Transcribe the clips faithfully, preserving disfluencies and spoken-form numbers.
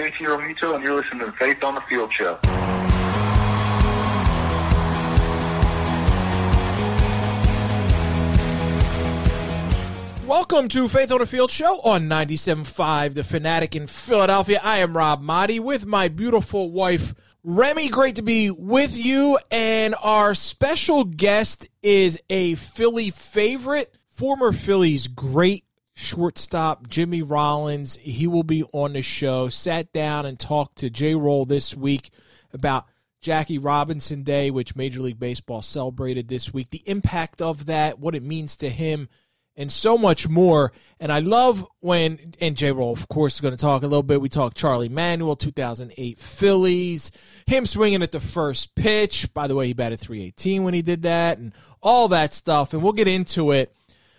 Eiichiro Mito, and you're listening to the Faith on the Field show. Welcome to Faith on the Field show on ninety-seven point five The Fanatic in Philadelphia. I am Rob Motti with my beautiful wife, Remy. Great to be with you. And our special guest is a Philly favorite, former Phillies great shortstop, Jimmy Rollins. He will be on the show. Sat down and talked to J-Roll this week about Jackie Robinson Day, which Major League Baseball celebrated this week, the impact of that, what it means to him, and so much more. And I love when, and J-Roll, of course, is going to talk a little bit. We talk Charlie Manuel, two thousand eight Phillies, him swinging at the first pitch. By the way, he batted three eighteen when he did that, and all that stuff. And we'll get into it.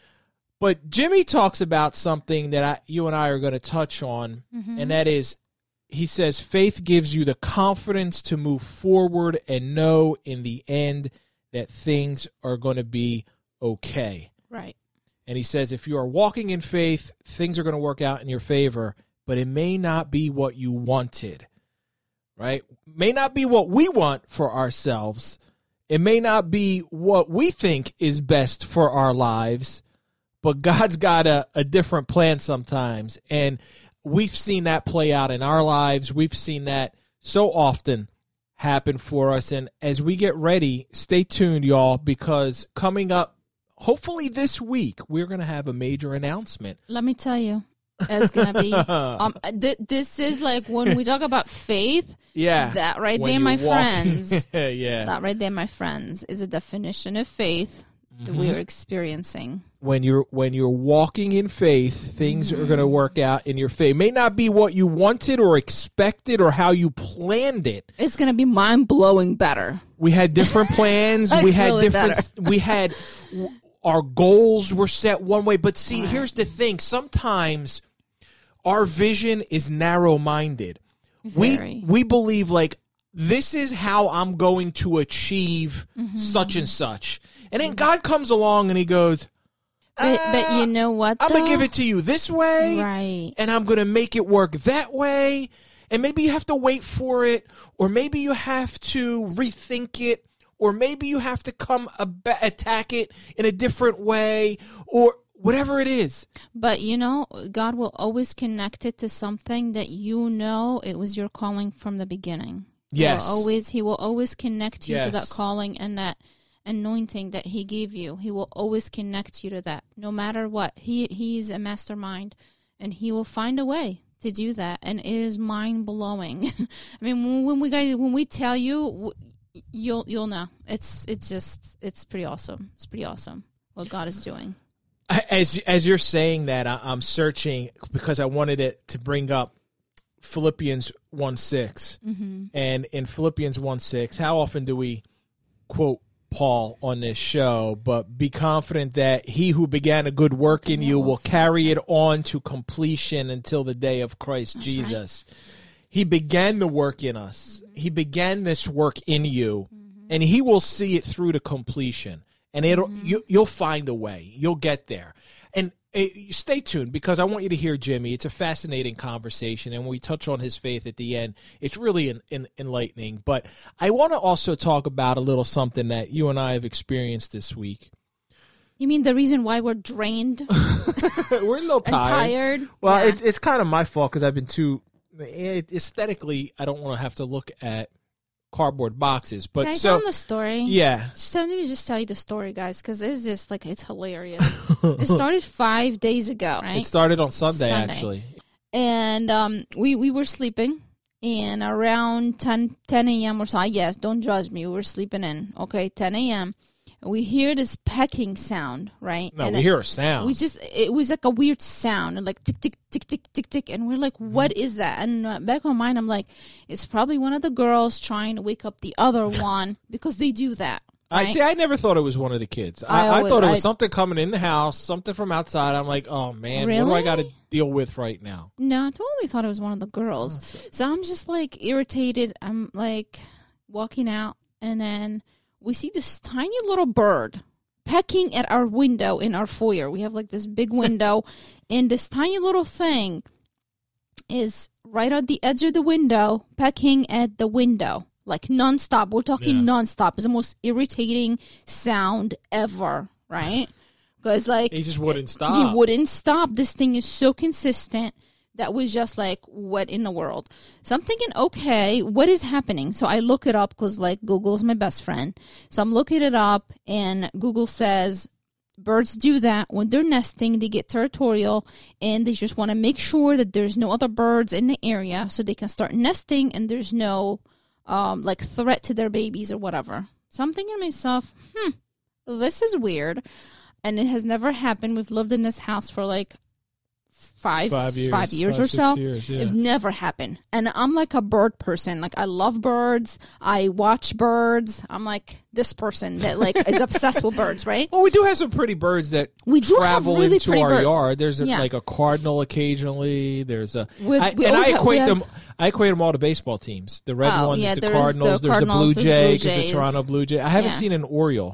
But Jimmy talks about something that I, you and I are going to touch on, mm-hmm. and that is, he says, faith gives you the confidence to move forward and know in the end that things are going to be okay. Right. And he says, if you are walking in faith, things are going to work out in your favor, but it may not be what you wanted, right? May not be what we want for ourselves. It may not be what we think is best for our lives, but God's got a, a different plan sometimes. And we've seen that play out in our lives. We've seen that so often happen for us. And as we get ready, stay tuned, y'all, because coming up, hopefully this week, we're going to have a major announcement. Let me tell you, it's going to be, um, th- this is like when we talk about faith, yeah, that right when there, my walking, friends, yeah, that right there, my friends, is a definition of faith mm-hmm. that we are experiencing. When you're when you're walking in faith, things mm-hmm. are going to work out in your favor. It may not be what you wanted or expected or how you planned it. It's going to be mind-blowing better. We had different plans. like we had really different, better. we had... Our goals were set one way, but see, here's the thing. Sometimes our vision is narrow-minded. Very. We we believe, like, this is how I'm going to achieve mm-hmm. such and such. And then God comes along and he goes, But, uh, but you know what, I'm going to give it to you this way, right? And I'm going to make it work that way. And maybe you have to wait for it, or maybe you have to rethink it, or maybe you have to come ab- attack it in a different way, or whatever it is. But, you know, God will always connect it to something that you know it was your calling from the beginning. Yes. He will always, he will always connect you yes. to that calling and that anointing that he gave you. He will always connect you to that, no matter what. He He's a mastermind, and he will find a way to do that. And it is mind-blowing. I mean, when we guys, when we tell you... You'll you'll know. It's it's just it's pretty awesome. It's pretty awesome what God is doing. As as you're saying that, I, I'm searching because I wanted it to bring up Philippians one six, mm-hmm. and in Philippians one six, how often do we quote Paul on this show? But be confident that he who began a good work in you will carry it on to completion until the day of Christ That's Jesus. Right. He began the work in us. Mm-hmm. He began this work in you, mm-hmm. and he will see it through to completion. And it'll mm-hmm. you, you'll find a way. You'll get there. And uh, stay tuned, because I want you to hear Jimmy. It's a fascinating conversation, and when we touch on his faith at the end, it's really in, in, enlightening. But I want to also talk about a little something that you and I have experienced this week. You mean the reason why we're drained? We're a little tired. And tired? Well, yeah. it, it's kind of my fault because I've been too... Aesthetically, I don't want to have to look at cardboard boxes. But Can I so, tell them the story? Yeah. So let me just tell you the story, guys, because it's just like, it's hilarious. It started five days ago, right? It started on Sunday, Sunday. actually. And um, we, we were sleeping, and around ten a.m. or so, yes, don't judge me, we were sleeping in, okay, ten a.m., we hear this pecking sound, right? No, and we it, hear a sound. We just, it was like a weird sound, and like tick, tick, tick, tick, tick, tick. And we're like, what mm-hmm. is that? And uh, back on mine, I'm like, it's probably one of the girls trying to wake up the other one, because they do that. Right? I see. I never thought it was one of the kids. I, I, I always, thought it was I, something coming in the house, something from outside. I'm like, oh man, really? what do I got to deal with right now? No, I totally thought it was one of the girls. Oh, so. so I'm just like irritated. I'm like walking out, and then we see this tiny little bird pecking at our window in our foyer. We have like this big window, and this tiny little thing is right at the edge of the window, pecking at the window, like nonstop. We're talking Yeah. nonstop. It's the most irritating sound ever, right? Because like He just wouldn't stop. he wouldn't stop. This thing is so consistent that was just like, what in the world? So I'm thinking, okay, what is happening? So I look it up because like Google's my best friend. So I'm looking it up, and Google says birds do that when they're nesting. They get territorial, and they just want to make sure that there's no other birds in the area so they can start nesting, and there's no um, like threat to their babies or whatever. So I'm thinking to myself, hmm, this is weird. And it has never happened. We've lived in this house for like five, Five years, five years five, or six so. years, yeah. It's never happened. And I'm like a bird person. Like I love birds. I watch birds. I'm like this person that like is obsessed with birds, right? Well, we do have some pretty birds that We do have travel really into pretty our birds. yard. There's a, Yeah. like a cardinal occasionally. There's a We- I, we and I always have- we equate have- them. I equate them all to baseball teams. The red Oh, one yeah, is the there is the Cardinals. There's Cardinals, the Blue there's Jay. Blue 'Cause the Jays. Toronto Blue Jay. I haven't Yeah. seen an Oriole.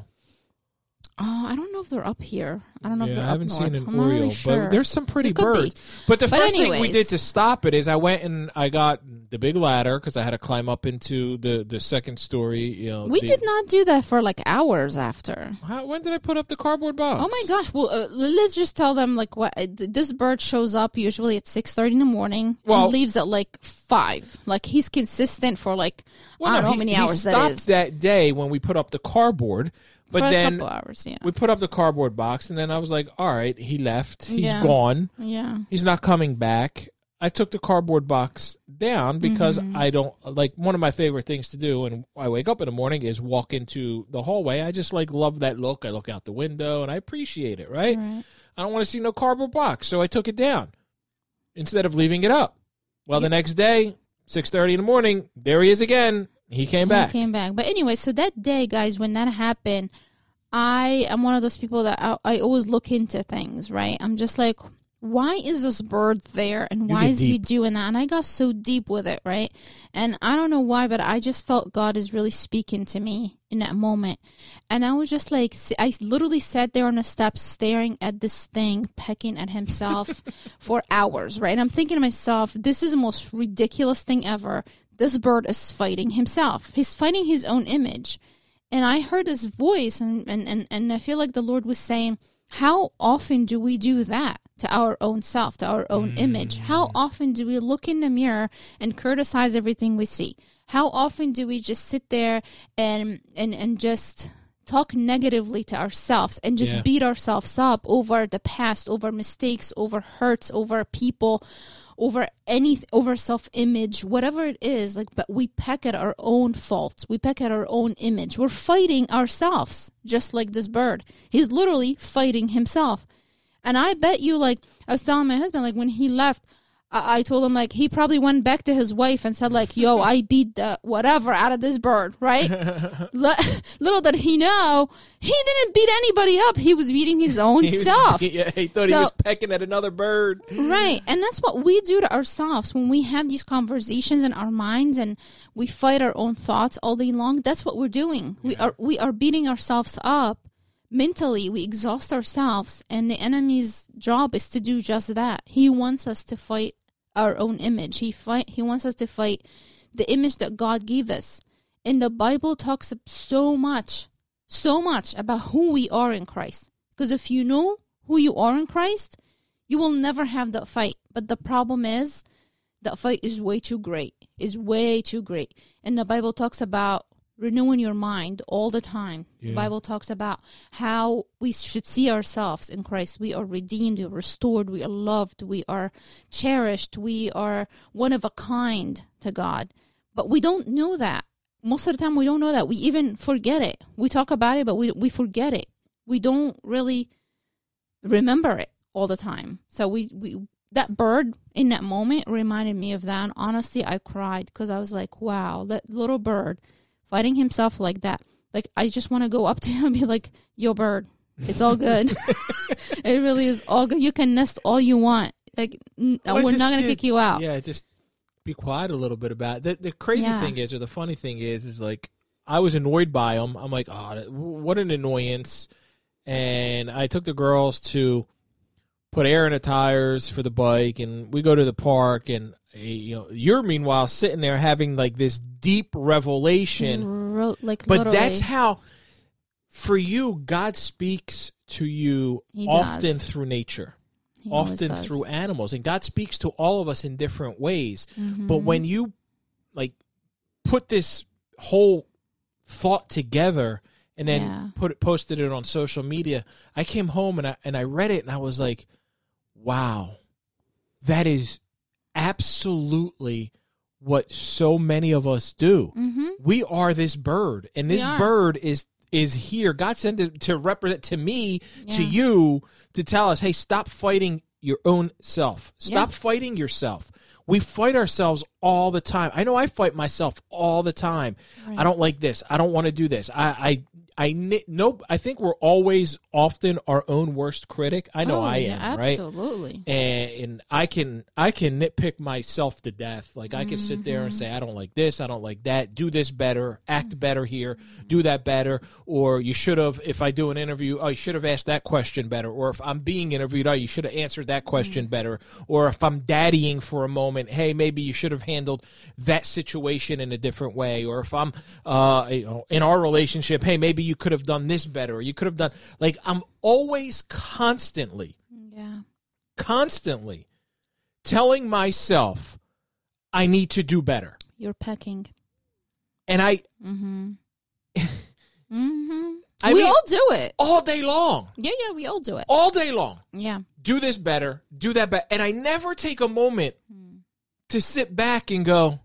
Oh, I don't know if they're up here. I don't know if Yeah, they're I up haven't north. seen an I'm not really Oriole, sure. but there's some pretty It could be. birds. But the But first thing we anyways. did to stop it is I went and I got the big ladder because I had to climb up into the, the second story. You know, We the- did not do that for like hours after. How, when did I put up the cardboard box? Oh my gosh! Well, uh, let's just tell them like what uh, th- this bird shows up usually at six thirty in the morning Well- and leaves at like five. Like he's consistent for like Well, I don't no, know how he- many he hours that stopped is. that day when we put up the cardboard, but for then a couple hours, yeah, we put up the cardboard box, and then I was like, all right, he left. He's Yeah. gone. yeah. He's not coming back. I took the cardboard box down because Mm-hmm. I don't like one of my favorite things to do when I wake up in the morning is walk into the hallway. I just like love that look. I look out the window and I appreciate it, right? Right. I don't want to see no cardboard box, so I took it down instead of leaving it up. Well, the next day, six thirty in the morning, there he is again. He came back. He came back. But anyway, so that day, guys, when that happened, I am one of those people that I, I always look into things, right? I'm just like, why is this bird there and You why get is he deep. doing that? And I got so deep with it, right? And I don't know why, but I just felt God is really speaking to me in that moment. And I was just like, I literally sat there on the steps staring at this thing, pecking at himself for hours, right? And I'm thinking to myself, this is the most ridiculous thing ever. This bird is fighting himself. He's fighting his own image. And I heard his voice, and, and, and, and I feel like the Lord was saying, how often do we do that to our own self, to our own image? How often do we look in the mirror and criticize everything we see? How often do we just sit there and and, and just talk negatively to ourselves and just Yeah. beat ourselves up over the past, over mistakes, over hurts, over people, over any over self-image, whatever it is, like, but we peck at our own faults. We peck at our own image. We're fighting ourselves, just like this bird. He's literally fighting himself. And I bet you, like, I was telling my husband, like, when he left, I, I told him, like, he probably went back to his wife and said, like, yo, I beat the whatever out of this bird, right? Li- Little did he know, he didn't beat anybody up. He was beating his own He was- self. yeah, he thought he So- was pecking at another bird. Right. And that's what we do to ourselves when we have these conversations in our minds and we fight our own thoughts all day long. That's what we're doing. We are we are beating ourselves up mentally. We exhaust ourselves, and the enemy's job is to do just that. He wants us to fight our own image. He fight he wants us to fight the image that God gave us. And the Bible talks so much, so much about who we are in Christ. Because if you know who you are in Christ, you will never have that fight. But the problem is, that fight is way too great. Is way too great. And the Bible talks about renewing your mind all the time. Yeah. The Bible talks about how we should see ourselves in Christ. We are redeemed, we are restored, we are loved, we are cherished, we are one of a kind to God. But we don't know that. Most of the time we don't know that. We even forget it. We talk about it, but we we forget it. We don't really remember it all the time. So we, we that bird in that moment reminded me of that. And honestly, I cried because I was like, wow, that little bird fighting himself like that. Like, I just want to go up to him and be like, yo, bird, it's all good. It really is all good. You can nest all you want. Like, n- Well, we're just not going to get- kick you out. Yeah, just be quiet a little bit about it. The, the crazy Yeah. thing is, or the funny thing is, is like, I was annoyed by him. I'm like, oh, that- what an annoyance. And I took the girls to put air in the tires for the bike, and we go to the park, and you know, you're meanwhile sitting there having like this deep revelation. Ro- like but literally. that's how, for you, God speaks to you He often does. through nature, He always often does. through animals, and God speaks to all of us in different ways. Mhm. But when you like put this whole thought together and then Yeah. put it, posted it on social media, I came home and I and I read it and I was like, wow, that is absolutely what so many of us do. Mhm. We are this bird, and this We are. bird is is here. God sent it to represent to me, to Yeah. you, to tell us, hey, stop fighting your own self. Stop Yeah. fighting yourself. We fight ourselves all the time. I know I fight myself all the time. Right. I don't like this. I don't want to do this. I, I, I, ni- no, I think we're always often our own worst critic. I know Oh, I yeah, am, right? absolutely. And, and I can, I can nitpick myself to death. Like I can sit there and say, I don't like this. I don't like that. Do this better. Act better here. Do that better. Or you should have, if I do an interview, oh, you should have asked that question better. Or if I'm being interviewed, oh, you should have answered that question better. Or if I'm daddying for a moment, hey, maybe you should have handled that situation in a different way. Or if I'm, uh, you know, in our relationship, hey, maybe you could have done this better. Or you could have done, like, I'm always constantly, Yeah. constantly telling myself I need to do better. You're pecking. And I, Mm-hmm. mm-hmm. I we mean- all do it. all day long, Yeah, yeah, we all do it. all day long, Yeah. do this better, do that better. And I never take a moment to sit back and go,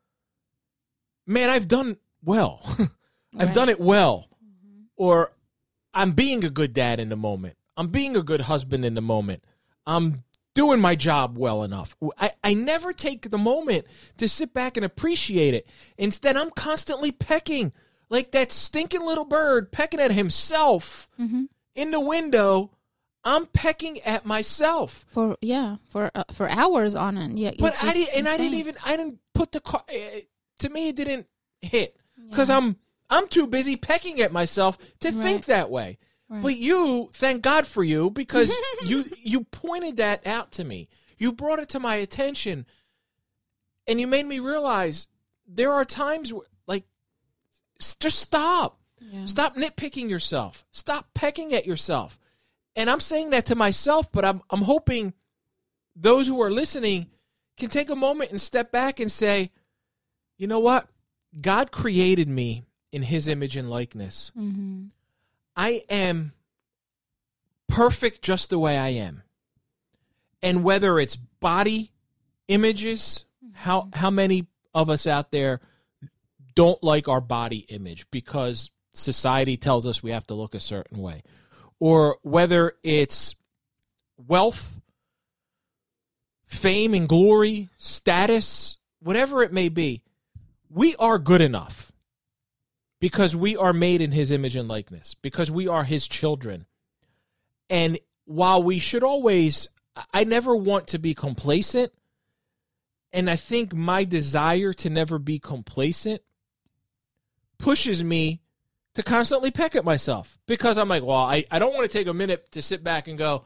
man, I've done well. I've Right. done it well. Or I'm being a good dad in the moment. I'm being a good husband in the moment. I'm doing my job well enough. I, I never take the moment to sit back and appreciate it. Instead, I'm constantly pecking like that stinking little bird pecking at himself Mm-hmm. in the window. I'm pecking at myself. For yeah, for uh, for hours on end. Yeah, But it's I just didn't, and I didn't insane. even, I didn't put the car, eh, to me, it didn't hit. Because Yeah. I'm, I'm too busy pecking at myself to think Right. that way. Right. But you, thank God for you, because you you pointed that out to me. You brought it to my attention, and you made me realize there are times where, like, s- just stop. Yeah. Stop nitpicking yourself. Stop pecking at yourself. And I'm saying that to myself, but I'm I'm hoping those who are listening can take a moment and step back and say, you know what? God created me in his image and likeness. Mm-hmm. I am perfect just the way I am. And whether it's body images, how how many of us out there don't like our body image because society tells us we have to look a certain way? Or whether it's wealth, fame and glory, status, whatever it may be, we are good enough. Because we are made in his image and likeness. Because we are his children. And while we should always, I never want to be complacent. And I think my desire to never be complacent pushes me to constantly peck at myself. Because I'm like, well, I, I don't want to take a minute to sit back and go,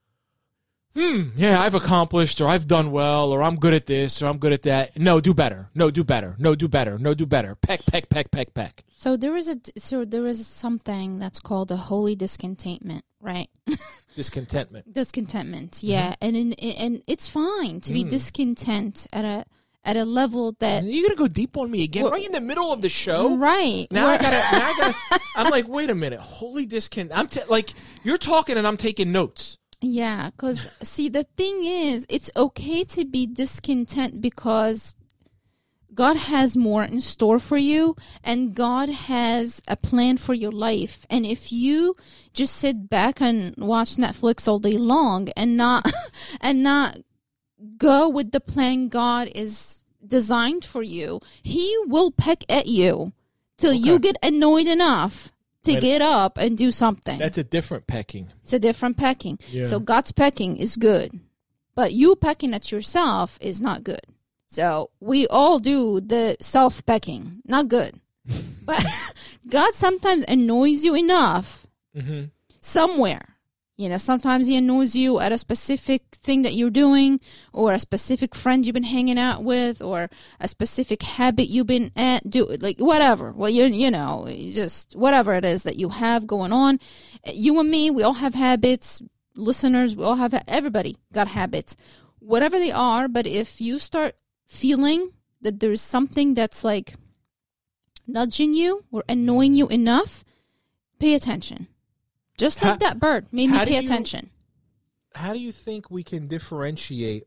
hmm, yeah, I've accomplished, or I've done well, or I'm good at this, or I'm good at that. No, do better. No, do better. No, do better. No, do better. Peck, peck, peck, peck, peck. So there is a so there is something that's called a holy discontentment, right? Discontentment. Discontentment, yeah, and in, and it's fine to be Mm. discontent at a at a level that You're gonna go deep on me again, Well- right in the middle of the show. right Now I where- gotta. Now I gotta. I'm like, wait a minute. Holy discont. I'm t- like, you're talking and I'm taking notes. Yeah, because see, the thing is, it's okay to be discontent because God has more in store for you, and God has a plan for your life. And if you just sit back and watch Netflix all day long and not and not go with the plan God is designed for you, He will peck at you till you Okay. get annoyed enough to But- get up and do something. That's a different pecking. It's a different pecking. Yeah. So God's pecking is good, but you pecking at yourself is not good. So we all do the self pecking, not good. But God sometimes annoys you enough Mm-hmm. somewhere You know, sometimes he annoys you at a specific thing that you're doing, or a specific friend you've been hanging out with, or a specific habit you've been at, do like whatever. Well, you you know, just whatever it is that you have going on. You and me, we all have habits. Listeners, we all have, everybody got habits, whatever they are. But if you start feeling that there's something that's like nudging you or annoying you enough, pay attention. Just like How- that bird made me how do pay you- attention. How do you think we can differentiate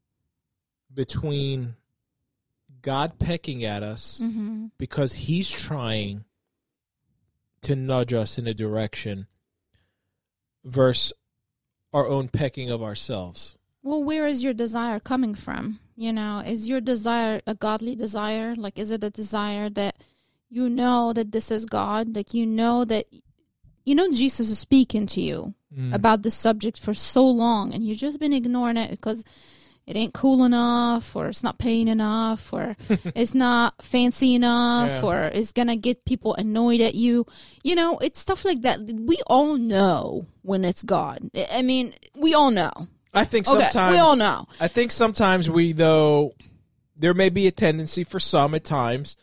between God pecking at us Mm-hmm. because he's trying to nudge us in a direction versus our own pecking of ourselves? Well, where is your desire coming from? You know, is your desire a godly desire? Like, is it a desire that you know that this is God? Like, you know that, you know, Jesus is speaking to you Mm. about this subject for so long, and you've just been ignoring it because it ain't cool enough, or it's not paying enough, or it's not fancy enough, Yeah. or it's going to get people annoyed at you. You know, it's stuff like that. We all know when it's God. I mean, we all know. I think Okay, sometimes we all know. I think sometimes we, though, there may be a tendency for some at times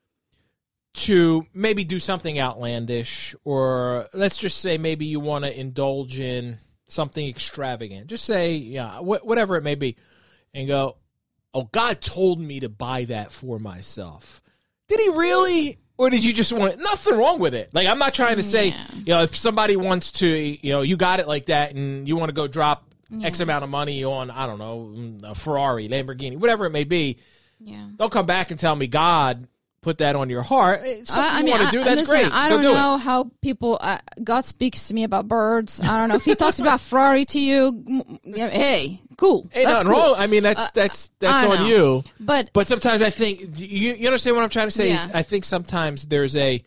to maybe do something outlandish, or let's just say maybe you want to indulge in something extravagant. Just say, yeah, wh- whatever it may be, and go, oh, God told me to buy that for myself. Did he really? Or did you just want it? Nothing wrong with it. Like, I'm not trying to say, Yeah. you know, if somebody wants to, you know, you got it like that and you want to go drop X amount of money on, I don't know, a Ferrari, Lamborghini, whatever it may be, Yeah. don't come back and tell me God put that on your heart. It's something I, I you mean, want to I- do, that's listen, great. I Go don't do know how people. Uh, God speaks to me about birds. I don't know if He talks about Ferrari to you. mm, yeah, Hey, cool. it. Ain't That's nothing cool. wrong. I mean, that's that's that's I on know. you. But But sometimes I think, you, you understand what I'm trying to say? Is Yeah. I think sometimes there's a.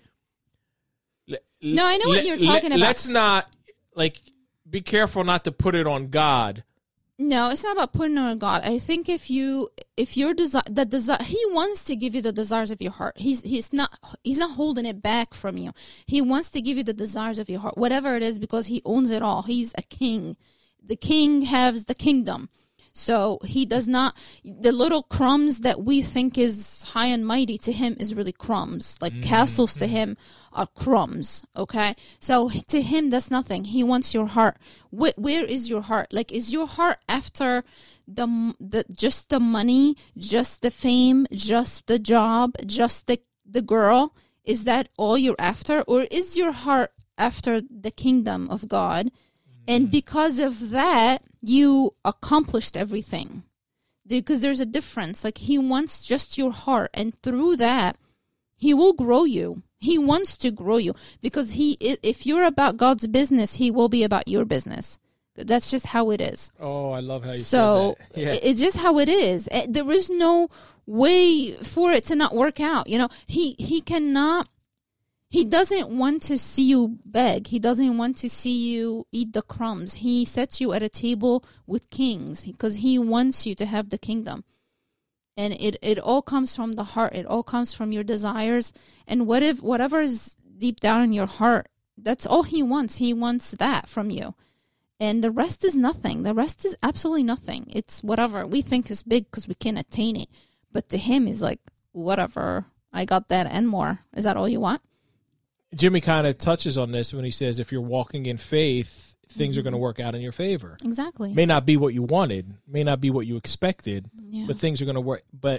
No, I know what you're talking about. Let's not, like, be careful not to put it on God. no, it's not about putting on God. I think if you, if your desire, the desire, He wants to give you the desires of your heart. He's he's not he's not holding it back from you. He wants to give you the desires of your heart, whatever it is, because He owns it all. He's a king. The king has the kingdom. So He does not, the little crumbs that we think is high and mighty to Him is really crumbs. Like castles to Him are crumbs, okay? So to Him, that's nothing. He wants your heart. Where, where is your heart? Like, is your heart after the, the just the money, just the fame, just the job, just the, the girl? Is that all you're after? Or is your heart after the kingdom of God? And because of that, you accomplished everything. Because there's a difference. Like, He wants just your heart. And through that, He will grow you. He wants to grow you. Because he, if you're about God's business, He will be about your business. That's just how it is. Oh, I love how you So said that. Yeah. it- it's just how it is. Eh, There is no way for it to not work out. You know, he he cannot. He doesn't want to see you beg. He doesn't want to see you eat the crumbs. He sets you at a table with kings because He wants you to have the kingdom. And it, it all comes from the heart. It all comes from your desires. And what if whatever is deep down in your heart, that's all He wants. He wants that from you. And the rest is nothing. The rest is absolutely nothing. It's whatever we think is big because we can't attain it. But to Him, is like, whatever. I got that and more. Is that all you want? Jimmy kind of touches on this when he says, if you're walking in faith, things are going to work out in your favor. Exactly. May not be what you wanted, may not be what you expected, Yeah. but things are going to work. But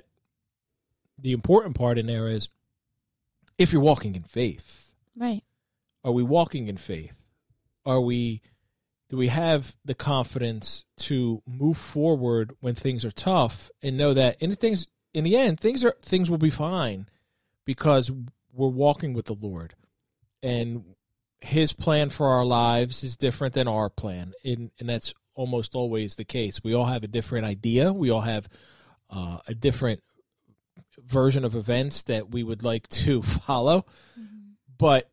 the important part in there is, if you're walking in faith, Right. are we walking in faith? Are we, do we have the confidence to move forward when things are tough and know that in the things, in the end, things are, things will be fine because we're walking with the Lord, and His plan for our lives is different than our plan. And, and that's almost always the case. We all have a different idea. We all have uh, a different version of events that we would like to follow. Mm-hmm. But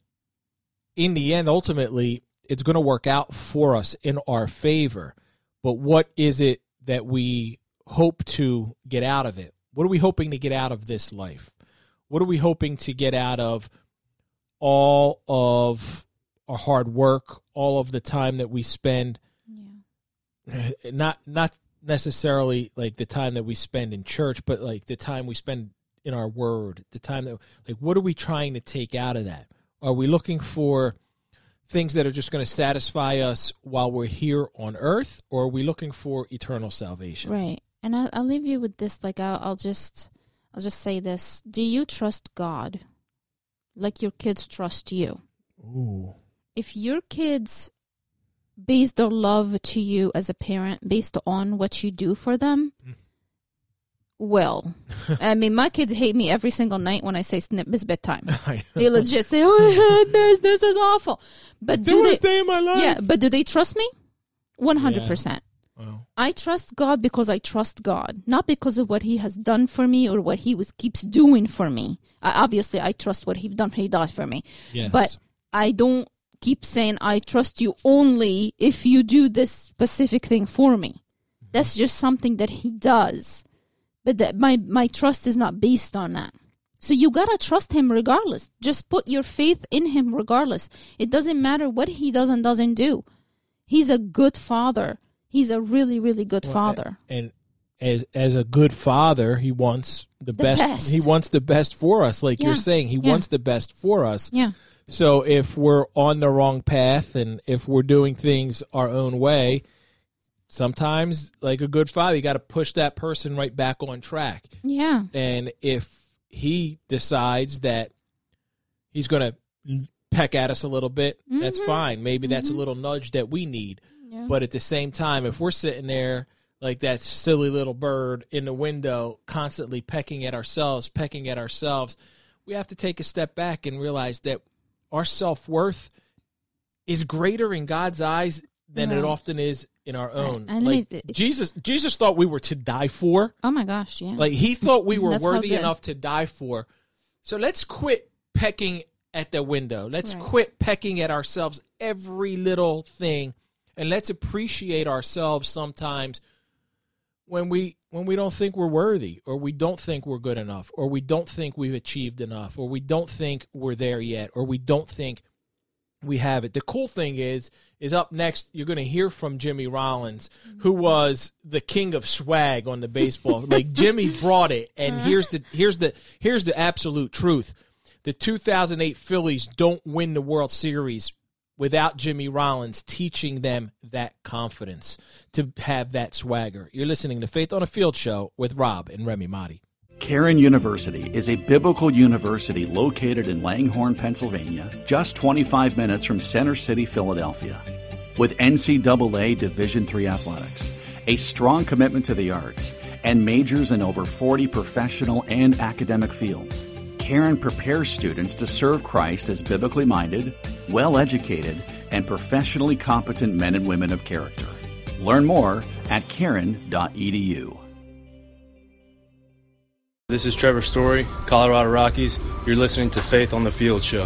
in the end, ultimately, it's going to work out for us in our favor. But what is it that we hope to get out of it? What are we hoping to get out of this life? What are we hoping to get out of all of our hard work, all of the time that we spend, Yeah. not not necessarily like the time that we spend in church, but like the time we spend in our word, the time that, like, what are we trying to take out of that? Are we looking for things that are just going to satisfy us while we're here on earth, or are we looking for eternal salvation? Right. And I'll, I'll leave you with this. Like, I'll, I'll just, I'll just say this. Do you trust God like your kids trust you? Ooh. If your kids base their love to you as a parent based on what you do for them, mm. well, I mean, my kids hate me every single night when I say snip is bedtime. They legit say, "Oh, I hate this. This is awful." But the do worst they? Day of my life. Yeah, but do they trust me? One hundred percent. Wow. I trust God because I trust God, not because of what He has done for me or what He was keeps doing for me. I, obviously, I trust what He done. He does for me. Yes. But I don't keep saying I trust you only if you do this specific thing for me. Mm-hmm. That's just something that He does. But that my, my trust is not based on that. So you got to trust Him regardless. Just put your faith in Him regardless. It doesn't matter what He does and doesn't do. He's a good Father. He's a really, really good well, Father. And as as a good Father, He wants the, the best. best. He wants the best for us. Like yeah. you're saying, He yeah. wants the best for us. Yeah. So if we're on the wrong path and if we're doing things our own way, sometimes, like a good father, you got to push that person right back on track. Yeah. And if he decides that he's going to peck at us a little bit, mm-hmm. that's fine. Maybe mm-hmm. that's a little nudge that we need. Yeah. But at the same time, if we're sitting there like that silly little bird in the window, constantly pecking at ourselves, pecking at ourselves, we have to take a step back and realize that our self-worth is greater in God's eyes than right. it often is in our own. Right. Like th- Jesus Jesus thought we were to die for. Oh my gosh, yeah. Like He thought we were worthy enough to die for. So let's quit pecking at the window. Let's right. quit pecking at ourselves every little thing, and let's appreciate ourselves sometimes when we when we don't think we're worthy, or we don't think we're good enough, or we don't think we've achieved enough, or we don't think we're there yet, or we don't think we have it. The cool thing is, is up next, you're going to hear from Jimmy Rollins, who was the king of swag on the baseball. Like Jimmy brought it, and here's the here's the here's the absolute truth: the two thousand eight Phillies don't win the World Series without Jimmy Rollins teaching them that confidence to have that swagger. You're listening to Faith on a Field Show with Rob and Remy Mahdi. Cairn University is a biblical university located in Langhorne, Pennsylvania, just twenty-five minutes from Center City, Philadelphia. With N C double A Division three athletics, a strong commitment to the arts, and majors in over forty professional and academic fields, Cairn prepares students to serve Christ as biblically minded, well-educated, and professionally competent men and women of character. Learn more at cairn dot e d u. This is Trevor Story, Colorado Rockies. You're listening to Faith on the Field Show.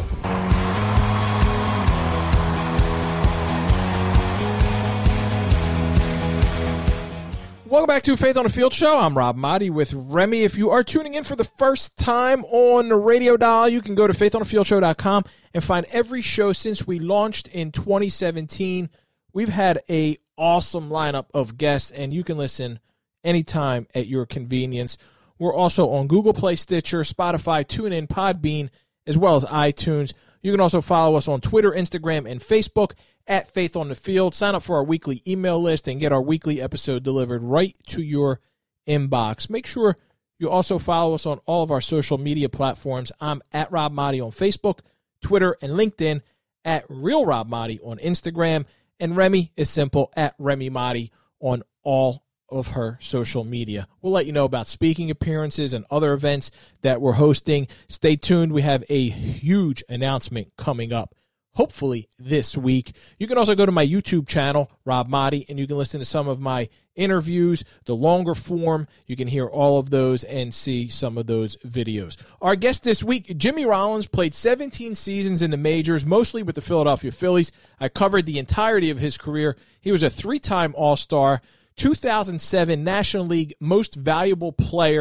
Welcome back to Faith on the Field Show. I'm Rob Mahdi with Remy. If you are tuning in for the first time on the radio dial, you can go to faith on the field show dot com and find every show since we launched in twenty seventeen. We've had a awesome lineup of guests, and you can listen anytime at your convenience. We're also on Google Play, Stitcher, Spotify, TuneIn, Podbean, as well as iTunes. You can also follow us on Twitter, Instagram, and Facebook at Faith on the Field. Sign up for our weekly email list and get our weekly episode delivered right to your inbox. Make sure you also follow us on all of our social media platforms. I'm at Rob Mahdi on Facebook, Twitter, and LinkedIn, at Real Rob Mahdi on Instagram, and Remy is simple, at Remy Mahdi on all of her social media. We'll let you know about speaking appearances and other events that we're hosting. Stay tuned. We have a huge announcement coming up, hopefully this week. You can also go to my YouTube channel, Rob Mahdi, and you can listen to some of my interviews, the longer form. You can hear all of those and see some of those videos. Our guest this week, Jimmy Rollins, played seventeen seasons in the majors, mostly with the Philadelphia Phillies. I covered the entirety of his career. He was a three-time All-Star, two thousand seven National League Most Valuable Player,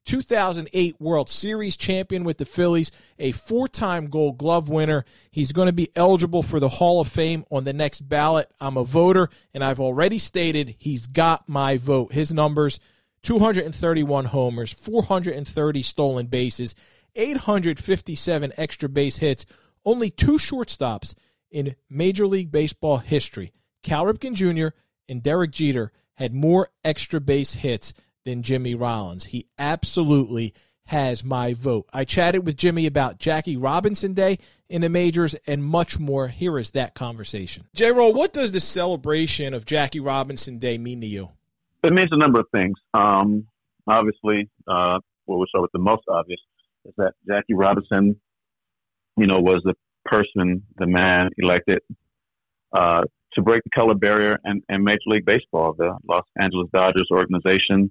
two thousand eight World Series champion with the Phillies, a four-time Gold Glove winner. He's going to be eligible for the Hall of Fame on the next ballot. I'm a voter, and I've already stated he's got my vote. His numbers, two hundred thirty-one homers, four hundred thirty stolen bases, eight hundred fifty-seven extra base hits, only two shortstops in Major League Baseball history. Cal Ripken Junior and Derek Jeter had more extra base hits than Jimmy Rollins. He absolutely has my vote. I chatted with Jimmy about Jackie Robinson Day in the majors and much more. Here is that conversation. J-Roll, what does the celebration of Jackie Robinson Day mean to you? It means a number of things. Um, obviously, uh, well, we'll start with the most obvious, is that Jackie Robinson, you know, was the person, the man elected uh, to break the color barrier in, in Major League Baseball. The Los Angeles Dodgers organization,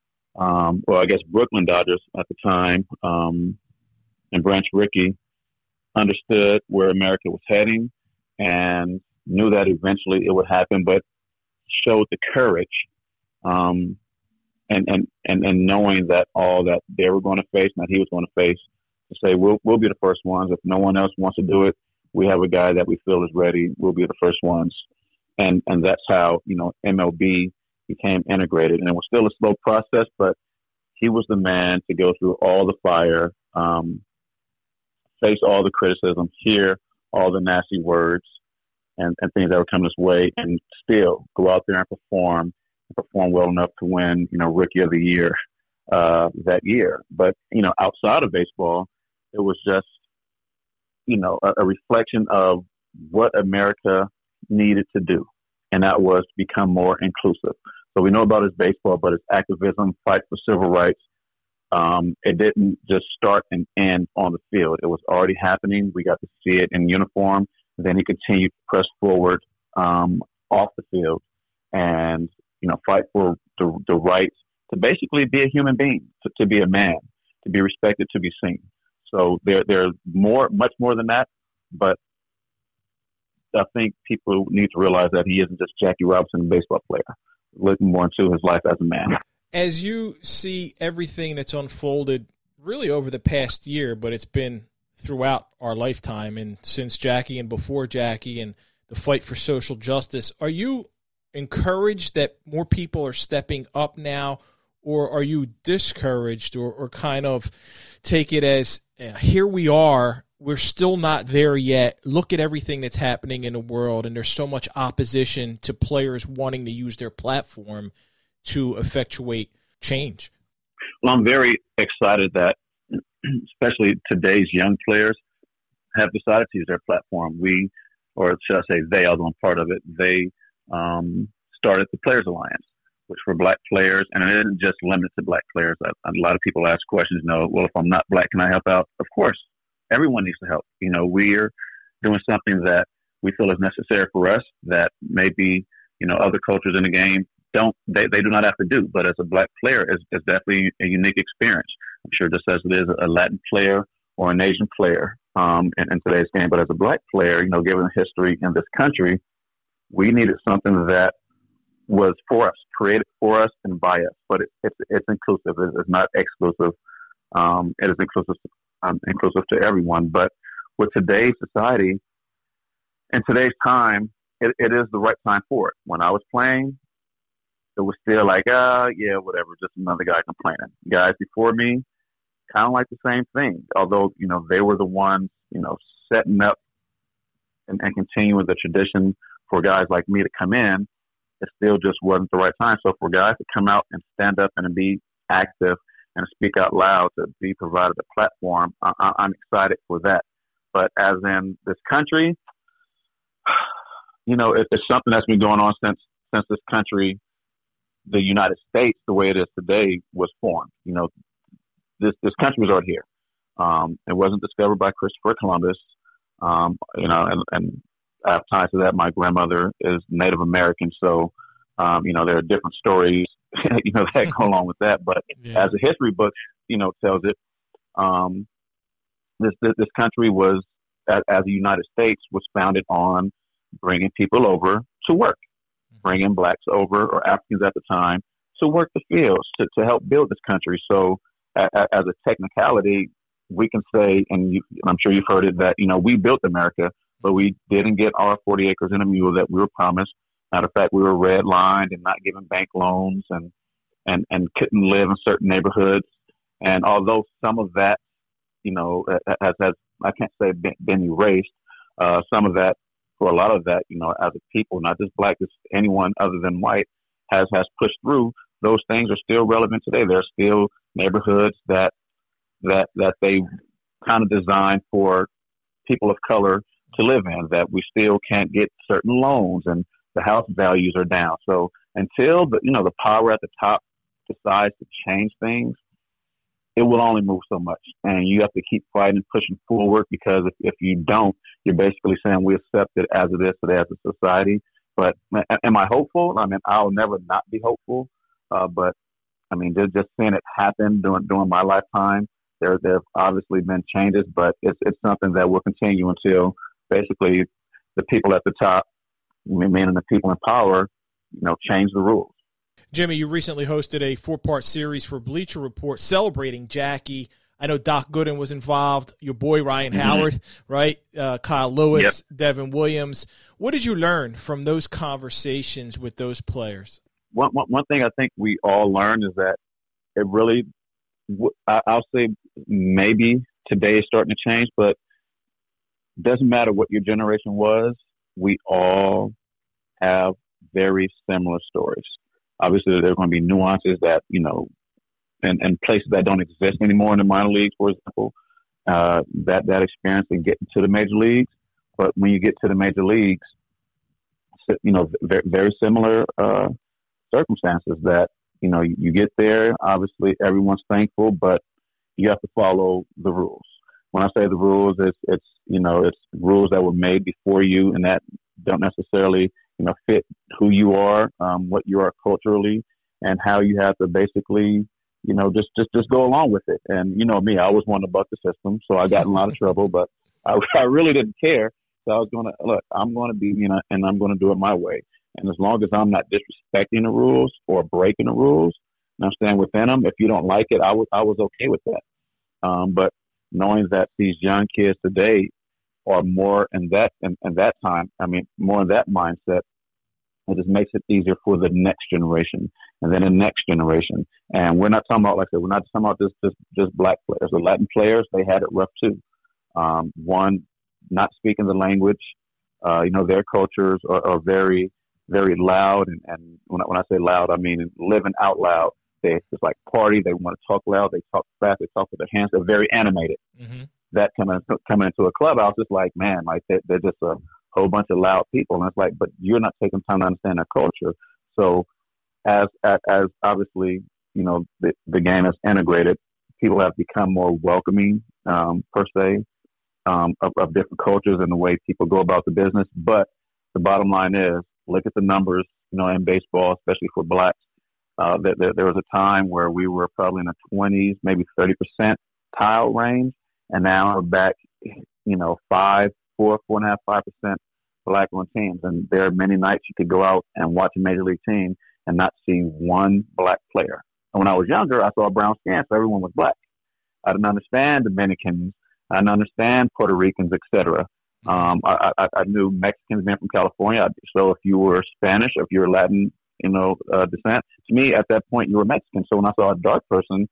um, well, I guess Brooklyn Dodgers at the time, um, and Branch Rickey understood where America was heading and knew that eventually it would happen, but showed the courage um, and, and, and, and knowing that all that they were going to face and that he was going to face, to say, we'll, we'll be the first ones. If no one else wants to do it, we have a guy that we feel is ready. We'll be the first ones. And and that's how, you know, M L B became integrated. And it was still a slow process, but he was the man to go through all the fire, um, face all the criticism, hear all the nasty words and, and things that were coming his way, and still go out there and perform, and perform well enough to win, you know, Rookie of the Year uh, that year. But, you know, outside of baseball, it was just, you know, a, a reflection of what America needed to do, and that was to become more inclusive. So we know about his baseball, but his activism, fight for civil rights, um, it didn't just start and end on the field. It was already happening. We got to see it in uniform. And then he continued to press forward um, off the field and, you know, fight for the, the right to basically be a human being, to, to be a man, to be respected, to be seen. So there, there's more, much more than that, but I think people need to realize that he isn't just Jackie Robinson, a baseball player, looking more into his life as a man. As you see everything that's unfolded really over the past year, but it's been throughout our lifetime and since Jackie and before Jackie and the fight for social justice, are you encouraged that more people are stepping up now, or are you discouraged or, or kind of take it as, yeah, here we are, we're still not there yet. Look at everything that's happening in the world, and there's so much opposition to players wanting to use their platform to effectuate change? Well, I'm very excited that especially today's young players have decided to use their platform. We, or should I say they, although I'm part of it, they um, started the Players Alliance, which for black players, and it isn't just limited to black players. A, a lot of people ask questions, you know, well, if I'm not black, can I help out? Of course. Everyone needs to help. You know, we're doing something that we feel is necessary for us that maybe, you know, other cultures in the game don't, they, they do not have to do. But as a black player, it's, it's definitely a unique experience. I'm sure just as it is a Latin player or an Asian player um, in, in today's game. But as a black player, you know, given the history in this country, we needed something that was for us, created for us and by us. But it, it's, it's inclusive. It's, it's not exclusive. Um, it is inclusive Um, inclusive to everyone. But with today's society and today's time, it, it is the right time for it. When I was playing, it was still like, ah, uh, yeah, whatever, just another guy complaining. Guys before me, kind of like the same thing. Although, you know, they were the ones, you know, setting up and, and continuing the tradition for guys like me to come in, it still just wasn't the right time. So for guys to come out and stand up and be active and speak out loud, to be provided a platform, I, I'm excited for that. But as in this country, you know, it, it's something that's been going on since since this country, the United States, the way it is today, was formed. You know, this this country was already here. Um, it wasn't discovered by Christopher Columbus. Um, you know, and, and I have ties to that. My grandmother is Native American, so um, you know, there are different stories, you know, that go along with that. But yeah. As a history book, you know, tells it, um, this, this this country was, as, as the United States, was founded on bringing people over to work, bringing blacks over or Africans at the time to work the fields to, to help build this country. So a, a, as a technicality, we can say, and you, I'm sure you've heard it, that, you know, we built America, but we didn't get our forty acres and a mule that we were promised. Matter of fact, we were redlined and not given bank loans and, and, and couldn't live in certain neighborhoods. And although some of that, you know, has, has I can't say been, been erased, uh, some of that, for a lot of that, you know, as a people, not just black, just anyone other than white, has, has pushed through. Those things are still relevant today. There are still neighborhoods that that that they kind of designed for people of color to live in, that we still can't get certain loans and the house values are down. So until the you know the power at the top decides to change things, it will only move so much. And you have to keep fighting and pushing forward, because if, if you don't, you're basically saying we accept it as it is today as a society. But am I hopeful? I mean, I'll never not be hopeful. Uh, but I mean, just, just seeing it happen during during my lifetime, there there have obviously been changes, but it's it's something that will continue until basically the people at the top, meaning the people in power, you know, change the rules. Jimmy, you recently hosted a four-part series for Bleacher Report celebrating Jackie. I know Doc Gooden was involved, your boy Ryan mm-hmm. Howard, right? Uh, Kyle Lewis, yep. Devin Williams. What did you learn from those conversations with those players? One, one, one thing I think we all learned is that it really, I'll say maybe today is starting to change, but it doesn't matter what your generation was. We all have very similar stories. Obviously, there are going to be nuances that, you know, and, and places that don't exist anymore in the minor leagues, for example, uh, that, that experience and getting to the major leagues. But when you get to the major leagues, you know, very, very similar uh, circumstances that, you know, you, you get there, obviously everyone's thankful, but you have to follow the rules. When I say the rules, it's, it's, you know, it's rules that were made before you and that don't necessarily, you know, fit who you are, um, what you are culturally, and how you have to basically, you know, just, just, just go along with it. And, you know, me, I always wanted to buck the system, so I got in a lot of trouble, but I, I really didn't care. So I was going to, look, I'm going to be, you know, and I'm going to do it my way. And as long as I'm not disrespecting the rules or breaking the rules, and I'm staying within them, if you don't like it, I was, I was okay with that. Um, but knowing that these young kids today are more in that, in, in that time, I mean, more in that mindset, it just makes it easier for the next generation and then the next generation. And we're not talking about, like I said, we're not talking about just, just, just black players. The Latin players, they had it rough too. Um, one, not speaking the language, uh, you know, their cultures are, are very, very loud. And, and when I, when I say loud, I mean living out loud. They just like party. They want to talk loud. They talk fast. They talk with their hands. They're very animated. Mm-hmm. That coming coming into a clubhouse, it's like, man, like they're, they're just a whole bunch of loud people. And it's like, but you're not taking time to understand their culture. So as as, as obviously, you know, the, the game is integrated, people have become more welcoming, um, per se, um, of, of different cultures and the way people go about the business. But the bottom line is, look at the numbers, you know, in baseball, especially for blacks. Uh, there, there, there was a time where we were probably in the twenties, maybe thirty percent tile range. And now we're back, you know, five, four, four and a half, five percent black on teams. And there are many nights you could go out and watch a major league team and not see one black player. And when I was younger, I saw a brown skin, so everyone was black. I didn't understand Dominicans. I didn't understand Puerto Ricans, et cetera. Um, I, I, I knew Mexicans being from California. So if you were Spanish, if you were Latin, you know, uh, descent, to me at that point you were Mexican. So when I saw a dark person,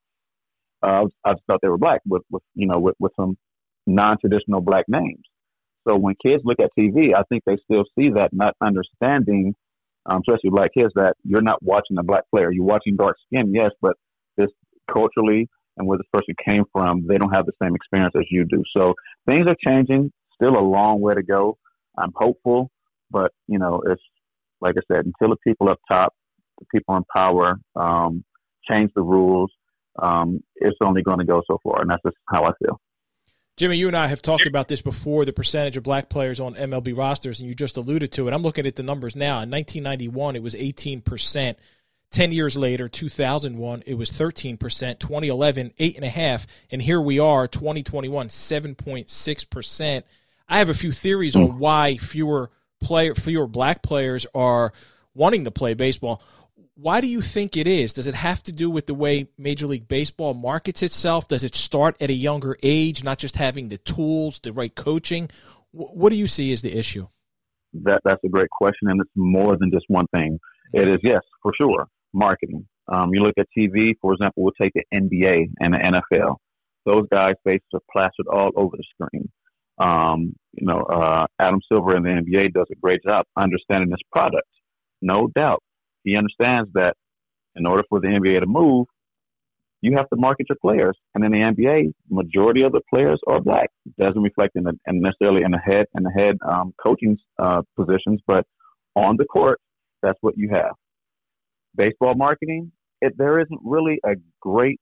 uh, I just thought they were black with, with you know, with, with some non-traditional black names. So when kids look at T V, I think they still see that, not understanding, um, especially black kids, that you're not watching a black player. You're watching dark skin, yes, but this culturally and where this person came from, they don't have the same experience as you do. So things are changing. Still a long way to go. I'm hopeful, but, you know, it's, like I said, until the people up top, the people in power, um, change the rules, um, it's only going to go so far, and that's just how I feel. Jimmy, you and I have talked about this before, the percentage of black players on M L B rosters, and you just alluded to it. I'm looking at the numbers now. In nineteen ninety-one, it was eighteen percent. Ten years later, two thousand one, it was thirteen percent. twenty eleven, eight point five percent. And here we are, twenty twenty-one, seven point six percent. I have a few theories mm. on why fewer player, fewer black players are wanting to play baseball. Why do you think it is? Does it have to do with the way Major League Baseball markets itself? Does it start at a younger age, not just having the tools, the right coaching? What do you see as the issue? That That's a great question, and it's more than just one thing. It is, yes, for sure, marketing. Um, you look at T V, for example, we'll take the N B A and the N F L. Those guys' faces are plastered all over the screen. Um, you know, uh, Adam Silver in the N B A does a great job understanding this product, no doubt. He understands that in order for the N B A to move, you have to market your players. And in the N B A, majority of the players are black. It doesn't reflect in the, and necessarily in the head and the head um, coaching uh, positions, but on the court, that's what you have. Baseball marketing, it, there isn't really a great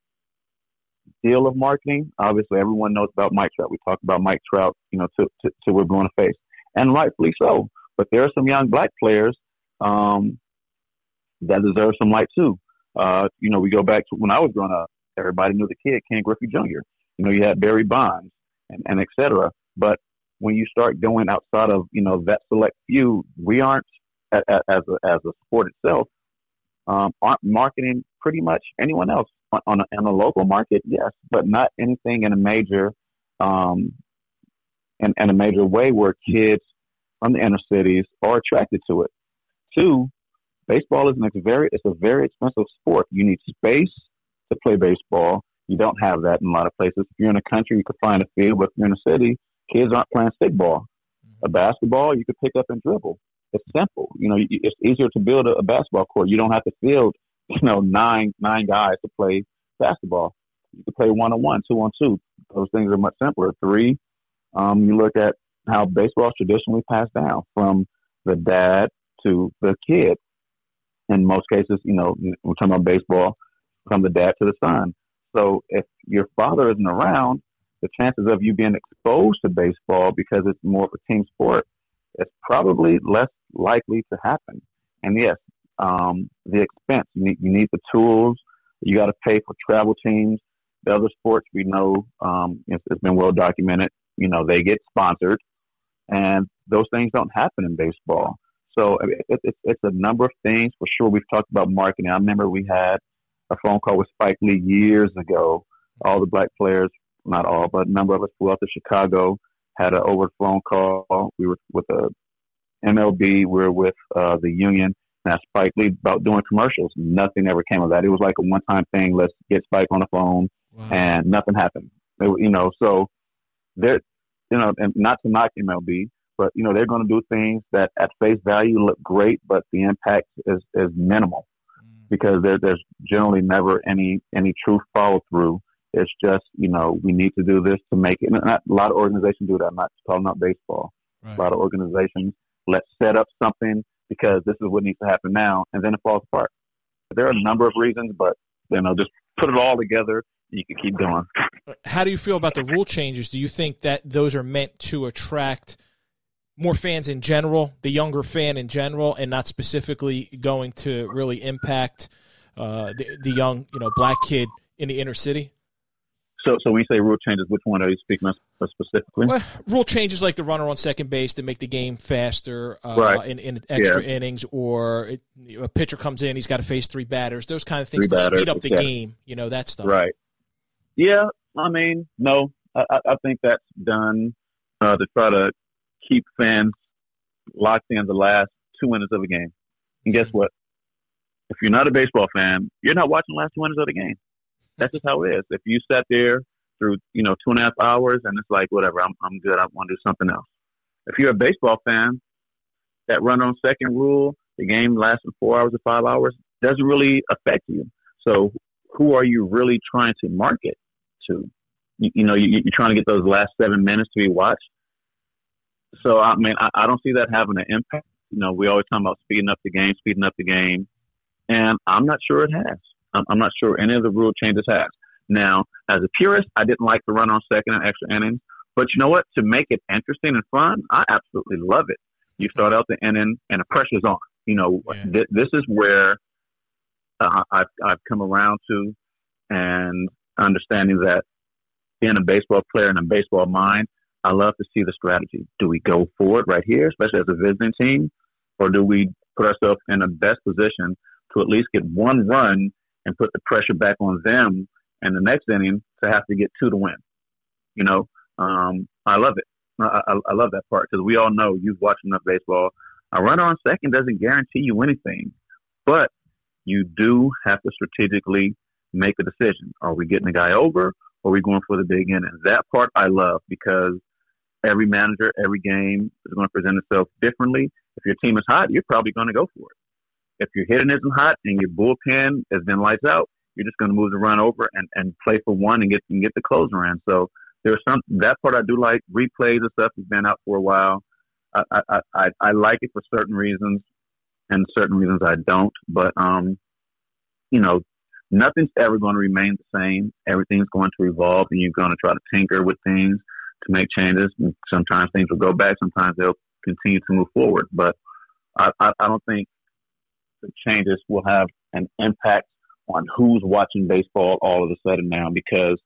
deal of marketing. Obviously, everyone knows about Mike Trout. We talked about Mike Trout, you know, to, to, to we're going to face, and rightfully so. But there are some young black players um, that deserve some light too. Uh, you know, we go back to when I was growing up. Everybody knew the kid, Ken Griffey Junior You know, you had Barry Bonds and, and et cetera. But when you start going outside of, you know, that select few, we aren't as a, as a sport itself, um, aren't marketing pretty much anyone else on, on a, in a local market, yes, but not anything in a major, um, in, in a major way where kids from the inner cities are attracted to it. Two, baseball is an ex- very, it's a very expensive sport. You need space to play baseball. You don't have that in a lot of places. If you're in a country, you could find a field, but if you're in a city, kids aren't playing stickball. A basketball, you could pick up and dribble. It's simple. You know, it's easier to build a, a basketball court. You don't have to field, you know, nine nine guys to play basketball. You can play one on one, two on two. Those things are much simpler. Three, um, you look at how baseball is traditionally passed down from the dad to the kid. In most cases, you know, we're talking about baseball, from the dad to the son. So if your father isn't around, the chances of you being exposed to baseball because it's more of a team sport, it's probably less likely to happen. And yes, um, the expense, you need, you need the tools. You got to pay for travel teams. The other sports we know, um, it's, it's been well documented, you know, they get sponsored, and those things don't happen in baseball. So it, it, it's a number of things. For sure, we've talked about marketing. I remember we had a phone call with Spike Lee years ago. All the black players, not all, but a number of us flew out to Chicago, had an over the phone call. We were with the M L B, we were with uh, the union, and asked Spike Lee about doing commercials. Nothing ever came of that. It was like a one-time thing. Let's get Spike on the phone, wow. And nothing happened. It, you know, so they're, you know, and not to knock M L B, but you know they're going to do things that at face value look great, but the impact is, is minimal mm. because there, there's generally never any any true follow through. It's just, you know, we need to do this to make it. Not, a lot of organizations do that. I'm not talking about baseball. Right. A lot of organizations let's set up something because this is what needs to happen now, and then it falls apart. There are a number of reasons, but you know, just put it all together. You can keep going. How do you feel about the rule changes? Do you think that those are meant to attract more fans in general, the younger fan in general, and not specifically going to really impact uh, the, the young, you know, black kid in the inner city? So, so when you say rule changes, which one are you speaking of specifically? Well, rule changes like the runner on second base to make the game faster uh, right. in, in extra yeah. innings, or it, a pitcher comes in, he's got to face three batters. Those kind of things three to batters, speed up the yeah. game, you know, that stuff. Right. Yeah, I mean, no, I, I think that's done uh, to try to keep fans locked in the last two innings of a game. And guess what? If you're not a baseball fan, you're not watching the last two innings of the game. That's just how it is. If you sat there through, you know, two and a half hours and it's like, whatever, I'm I'm good, I want to do something else. If you're a baseball fan, that run on second rule, the game lasting four hours or five hours, doesn't really affect you. So who are you really trying to market to? You, you know, you, you're trying to get those last seven minutes to be watched. So, I mean, I, I don't see that having an impact. You know, we always talk about speeding up the game, speeding up the game, and I'm not sure it has. I'm not sure any of the rule changes has. Now, as a purist, I didn't like the run on second and extra innings. But you know what? To make it interesting and fun, I absolutely love it. You start out the inning and the pressure's on. You know, yeah. th- this is where uh, I've, I've come around to and understanding that being a baseball player and a baseball mind, I love to see the strategy. Do we go forward right here, especially as a visiting team, or do we put ourselves in the best position to at least get one run and put the pressure back on them in the next inning to have to get two to win. You know, um, I love it. I, I, I love that part because we all know, you've watched enough baseball. A runner on second doesn't guarantee you anything, but you do have to strategically make a decision. Are we getting the guy over, or are we going for the big inning? That part I love because every manager, every game is going to present itself differently. If your team is hot, you're probably going to go for it. If your hitting isn't hot and your bullpen has been lights out, you're just going to move the run over and, and play for one and get and get the closer in. So there's some that part I do like. Replays and stuff has been out for a while. I I, I, I like it for certain reasons, and certain reasons I don't. But um, you know, nothing's ever going to remain the same. Everything's going to evolve, and you're going to try to tinker with things to make changes. And sometimes things will go back. Sometimes they'll continue to move forward. But I, I, I don't think the changes will have an impact on who's watching baseball all of a sudden now, because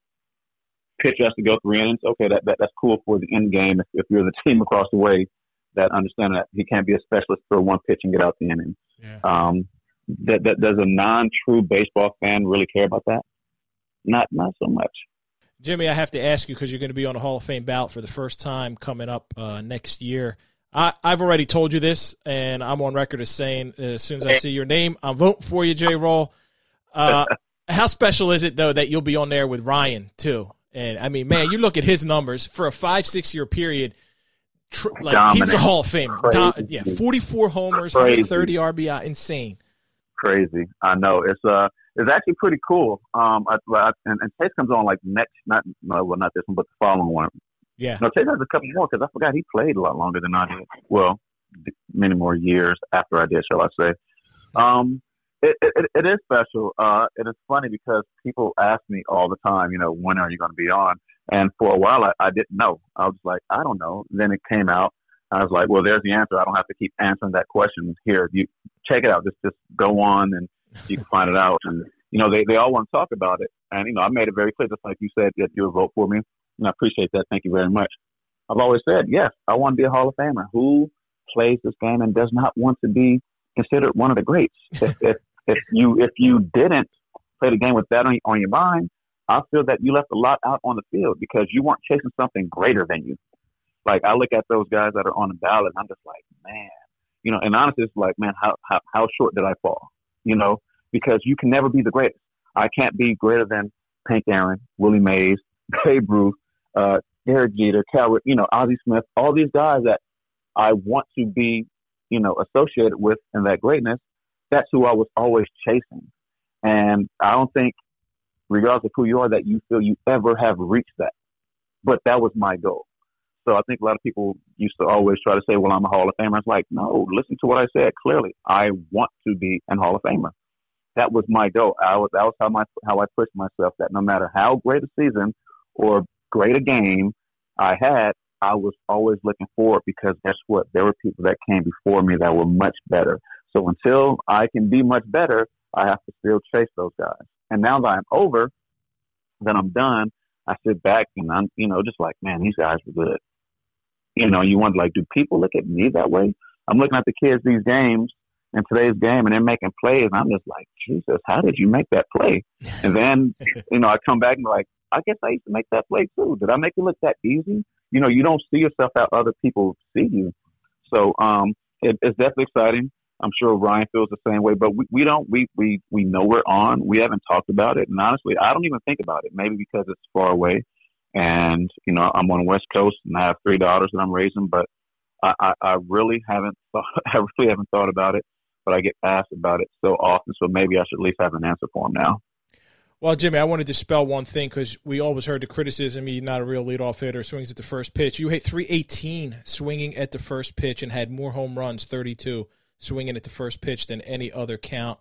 pitcher has to go three innings. Okay, that, that that's cool for the end game. If, if you're the team across the way that understand that he can't be a specialist for one pitch and get out the inning. Yeah. Um, that, that does a non-true baseball fan really care about that? Not not so much. Jimmy, I have to ask you, because you're going to be on the Hall of Fame ballot for the first time coming up uh, next year. I, I've already told you this, and I'm on record as saying uh, as soon as I see your name, I'm voting for you, J-Roll. Uh, how special is it, though, that you'll be on there with Ryan, too? And, I mean, man, you look at his numbers for a five, six-year period, tr- like Dominant. he's a Hall of Famer. Dom- yeah, forty-four homers, Crazy. one hundred thirty R B I, insane. Crazy. I know. It's uh, it's actually pretty cool. Um, I, I, and, and Chase comes on like next, not no, well, not this one, but the following one. Yeah. No, Chase has a couple more because I forgot he played a lot longer than I did. Well, many more years after I did, shall I say. Um, it, it, it is special. Uh, it is funny because people ask me all the time, you know, when are you going to be on? And for a while, I, I didn't know. I was like, I don't know. Then it came out. I was like, well, there's the answer. I don't have to keep answering that question. Here, you check it out. Just just go on and you can find it out. And, you know, they, they all want to talk about it. And, you know, I made it very clear, just like you said, that you would vote for me. And I appreciate that. Thank you very much. I've always said, yes, I want to be a Hall of Famer. Who plays this game and does not want to be considered one of the greats? if, if, if you if you didn't play the game with that on, on your mind, I feel that you left a lot out on the field because you weren't chasing something greater than you. Like, I look at those guys that are on the ballot, and I'm just like, man, you know, and honestly, it's like, man, how, how, how short did I fall? You know, because you can never be the greatest. I can't be greater than Hank Aaron, Willie Mays, Babe Ruth, uh, Derek Jeter, Cal, you know, Ozzie Smith, all these guys that I want to be, you know, associated with in that greatness. That's who I was always chasing. And I don't think, regardless of who you are, that you feel you ever have reached that. But that was my goal. So I think a lot of people used to always try to say, well, I'm a Hall of Famer. It's like, no, listen to what I said clearly. I want to be an Hall of Famer. That was my goal. I was, that was how, my, how I pushed myself, that no matter how great a season or great a game I had, I was always looking forward because guess what? There were people that came before me that were much better. So until I can be much better, I have to still chase those guys. And now that I'm over, that I'm done, I sit back and I'm, you know, just like, man, these guys were good. You know, you wonder, like, do people look at me that way? I'm looking at the kids these games in today's game, and they're making plays, and I'm just like, Jesus, how did you make that play? And then, you know, I come back and be like, I guess I used to make that play too. Did I make it look that easy? You know, you don't see yourself how other people see you. So um, it, it's definitely exciting. I'm sure Ryan feels the same way, but we, we don't, we, we, we know we're on. We haven't talked about it. And honestly, I don't even think about it, maybe because it's far away. And, you know, I'm on the West Coast and I have three daughters that I'm raising, but I, I, I really haven't thought, I really haven't thought about it, but I get asked about it so often. So maybe I should at least have an answer for them now. Well, Jimmy, I wanted to dispel one thing because we always heard the criticism, he's not a real leadoff hitter, swings at the first pitch. You hit three eighteen swinging at the first pitch and had more home runs, thirty-two, swinging at the first pitch than any other count.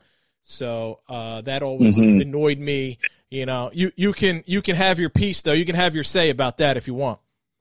So uh, that always mm-hmm. annoyed me. You know, you, you can you can have your piece, though. You can have your say about that if you want.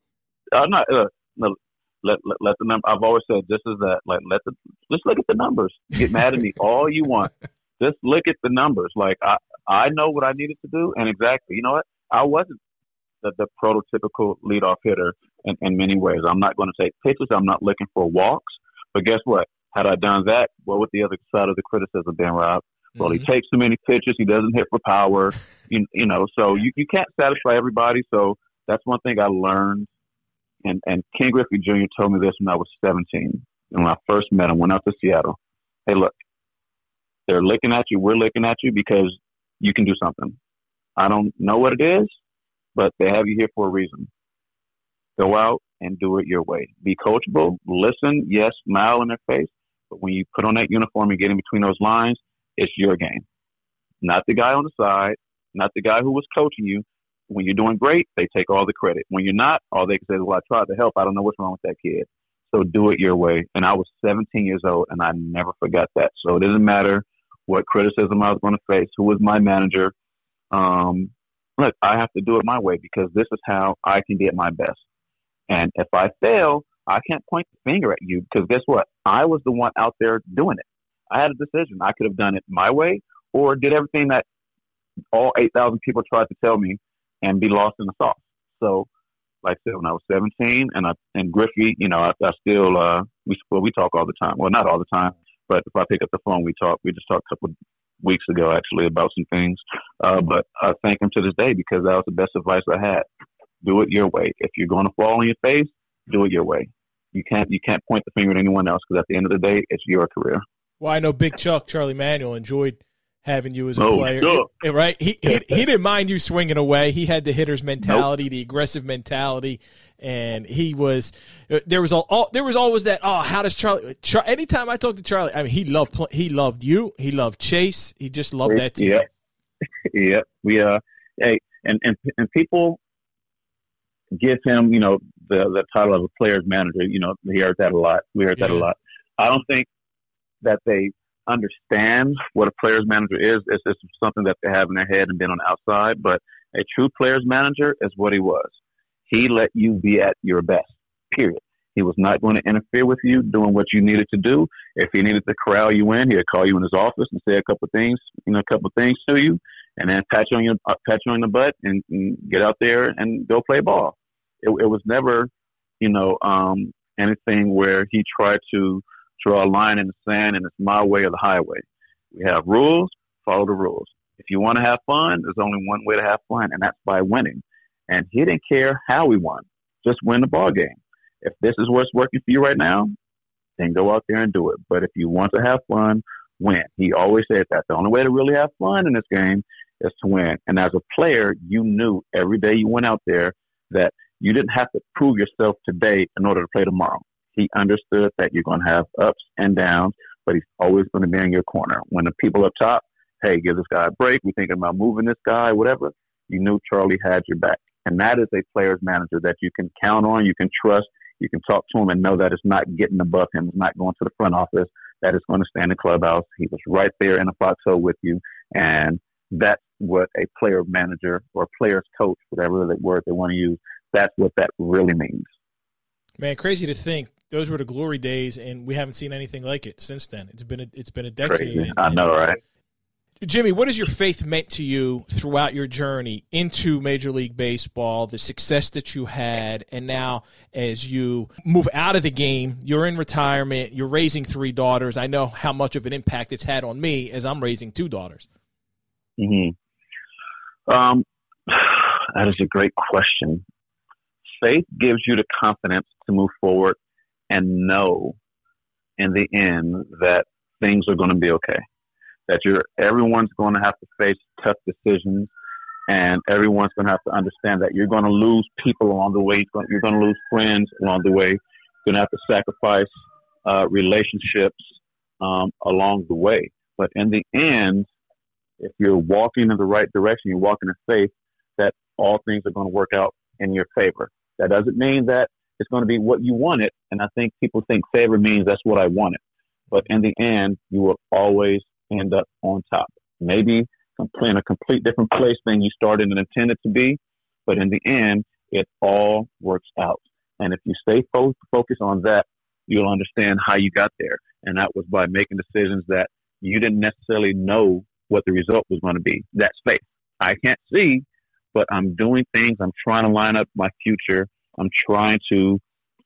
I'm not uh, no, let, let let the number. I've always said this is that. Like, let the let's look at the numbers. Get mad at me all you want. Just look at the numbers. Like, I I know what I needed to do, and exactly, you know what? I wasn't the, the prototypical leadoff hitter in, in many ways. I'm not going to take pitches. I'm not looking for walks. But guess what? Had I done that, what would the other side of the criticism been, Rob? Well, Mm-hmm. he takes too many pitches. He doesn't hit for power. You, you know, so you, you can't satisfy everybody. So that's one thing I learned. And, and Ken Griffey Junior told me this when I was seventeen. And when I first met him, went out to Seattle. Hey, look, they're looking at you. We're looking at you because you can do something. I don't know what it is, but they have you here for a reason. Go out and do it your way. Be coachable. Listen. Yes, smile in their face. But when you put on that uniform and get in between those lines, it's your game. Not the guy on the side, not the guy who was coaching you. When you're doing great, they take all the credit. When you're not, all they can say is, well, I tried to help. I don't know what's wrong with that kid. So do it your way. And I was seventeen years old, and I never forgot that. So it doesn't matter what criticism I was going to face, who was my manager. Um, look, I have to do it my way because this is how I can be at my best. And if I fail, I can't point the finger at you because guess what? I was the one out there doing it. I had a decision. I could have done it my way or did everything that all eight thousand people tried to tell me and be lost in the sauce. So, like I said, when I was seventeen, and I, and Griffey, you know, I, I still, uh, we, well, we talk all the time. Well, not all the time, but if I pick up the phone, we talk. We just talked a couple of weeks ago, actually, about some things. Uh, but I thank him to this day because that was the best advice I had. Do it your way. If you're going to fall on your face, do it your way. You can't, you can't point the finger at anyone else because at the end of the day, it's your career. Well, I know Big Chuck, Charlie Manuel, enjoyed having you as a oh, player. Sure. He, right? He, he he didn't mind you swinging away. He had the hitter's mentality, nope. the aggressive mentality, and he was there was all there was always that. Oh, how does Charlie? Char, anytime I talked to Charlie, I mean, he loved he loved you. He loved Chase. He just loved that team. Yeah, yeah. We uh, hey, and and and people give him, you know, the the title of a player's manager. You know, we heard that a lot. We heard yeah. that a lot. I don't think that they understand what a player's manager is. It's just something that they have in their head and been on the outside. But a true player's manager is what he was. He let you be at your best, period. He was not going to interfere with you doing what you needed to do. If he needed to corral you in, he'd call you in his office and say a couple of things, you know, a couple of things to you, and then pat you on your uh, pat you on the butt and, and get out there and go play ball. It, it was never, you know, um, anything where he tried to draw a line in the sand and it's my way or the highway. We have rules, follow the rules. If you want to have fun, there's only one way to have fun, and that's by winning. And he didn't care how we won. Just win the ball game. If this is what's working for you right now, then go out there and do it. But if you want to have fun, win. He always said that. The only way to really have fun in this game is to win. And as a player, you knew every day you went out there that you didn't have to prove yourself today in order to play tomorrow. He understood that you're going to have ups and downs, but he's always going to be in your corner. When the people up top, hey, give this guy a break, we're thinking about moving this guy, whatever, you knew Charlie had your back. And that is a player's manager that you can count on, you can trust, you can talk to him and know that it's not getting above him, it's not going to the front office, that it's going to stay in the clubhouse. He was right there in the foxhole with you. And that's what a player manager or player's coach, whatever the word they want to use, that's what that really means. Man, crazy to think. Those were the glory days, and we haven't seen anything like it since then. It's been a, it's been a decade. And, I know, right? Jimmy, what has your faith meant to you throughout your journey into Major League Baseball, the success that you had, and now as you move out of the game, you're in retirement, you're raising three daughters. I know how much of an impact it's had on me as I'm raising two daughters. Mm-hmm. Um, that is a great question. Faith gives you the confidence to move forward and know in the end that things are going to be okay. That you're, everyone's going to have to face tough decisions, and everyone's going to have to understand that you're going to lose people along the way. You're going to lose friends along the way. You're going to have to sacrifice uh, relationships um, along the way. But in the end, if you're walking in the right direction, you're walking in faith, that all things are going to work out in your favor. That doesn't mean that it's going to be what you wanted. And I think people think favor means that's what I wanted. But in the end, you will always end up on top. Maybe in a complete different place than you started and intended to be. But in the end, it all works out. And if you stay fo- focused on that, you'll understand how you got there. And that was by making decisions that you didn't necessarily know what the result was going to be. That's faith. I can't see, but I'm doing things. I'm trying to line up my future. I'm trying to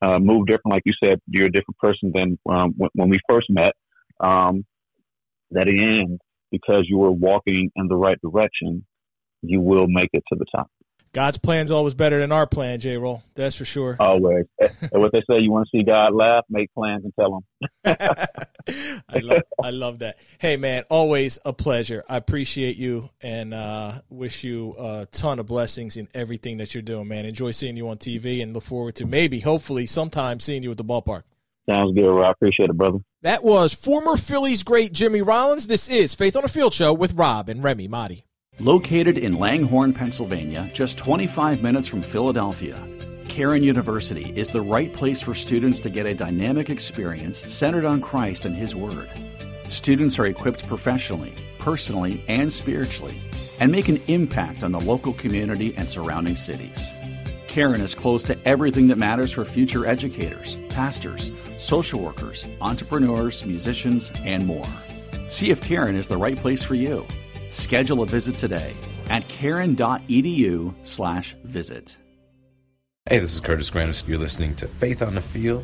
uh, move different. Like you said, you're a different person than um, when, when we first met. Um, that in the end, because you were walking in the right direction, you will make it to the top. God's plan's always better than our plan, J-Roll. That's for sure. Always. And what they say, you want to see God laugh, make plans and tell him. I love I love that. Hey, man, always a pleasure. I appreciate you and uh, wish you a ton of blessings in everything that you're doing, man. Enjoy seeing you on T V and look forward to maybe, hopefully, sometime seeing you at the ballpark. Sounds good, Rob. I appreciate it, brother. That was former Phillies great Jimmy Rollins. This is Faith on the Field Show with Rob and Remy Mahdi. Located in Langhorne, Pennsylvania, just twenty-five minutes from Philadelphia, Cairn University is the right place for students to get a dynamic experience centered on Christ and His Word. Students are equipped professionally, personally, and spiritually, and make an impact on the local community and surrounding cities. Cairn is close to everything that matters for future educators, pastors, social workers, entrepreneurs, musicians, and more. See if Cairn is the right place for you. Schedule a visit today at cairn.edu slash visit. Hey, this is Curtis Grannis. You're listening to Faith on the Field.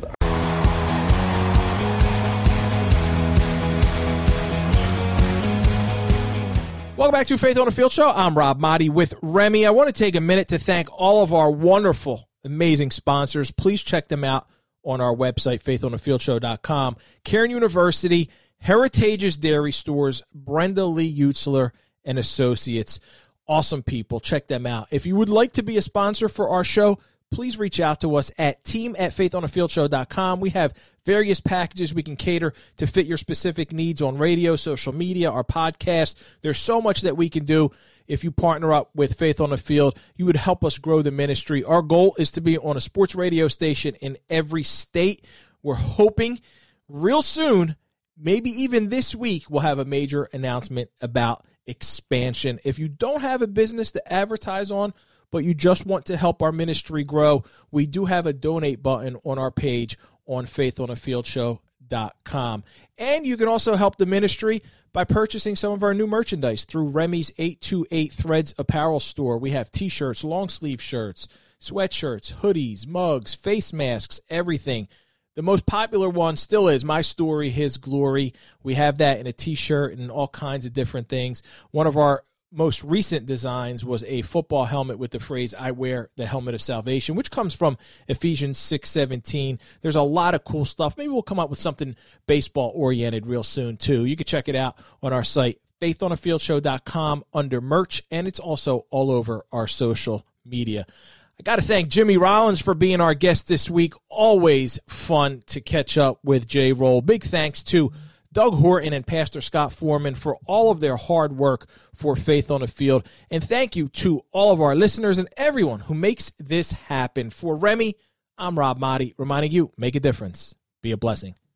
Welcome back to Faith on the Field Show. I'm Rob Mahdi with Remy. I want to take a minute to thank all of our wonderful, amazing sponsors. Please check them out on our website, faith on the field show dot com. Cairn University, Heritage's Dairy Stores, Brenda Lee Utzler and Associates. Awesome people. Check them out. If you would like to be a sponsor for our show, please reach out to us at team at faith on the field show dot com. We have various packages we can cater to fit your specific needs on radio, social media, our podcast. There's so much that we can do. If you partner up with Faith on the Field, you would help us grow the ministry. Our goal is to be on a sports radio station in every state. We're hoping real soon, maybe even this week, we'll have a major announcement about expansion. If you don't have a business to advertise on, but you just want to help our ministry grow, we do have a donate button on our page on faith on the field show dot com. And you can also help the ministry by purchasing some of our new merchandise through Remy's eight two eight Threads apparel store. We have t-shirts, long sleeve shirts, sweatshirts, hoodies, mugs, face masks, everything. The most popular one still is My Story, His Glory. We have that in a t-shirt and all kinds of different things. One of our most recent designs was a football helmet with the phrase, I wear the helmet of salvation, which comes from Ephesians six seventeen. There's a lot of cool stuff. Maybe we'll come up with something baseball-oriented real soon, too. You can check it out on our site, faith on the field show dot com, under merch, and it's also all over our social media. I got to thank Jimmy Rollins for being our guest this week. Always fun to catch up with J-Roll. Big thanks to Doug Horton and Pastor Scott Foreman for all of their hard work for Faith on the Field. And thank you to all of our listeners and everyone who makes this happen. For Remy, I'm Rob Mahdi, reminding you, make a difference. Be a blessing.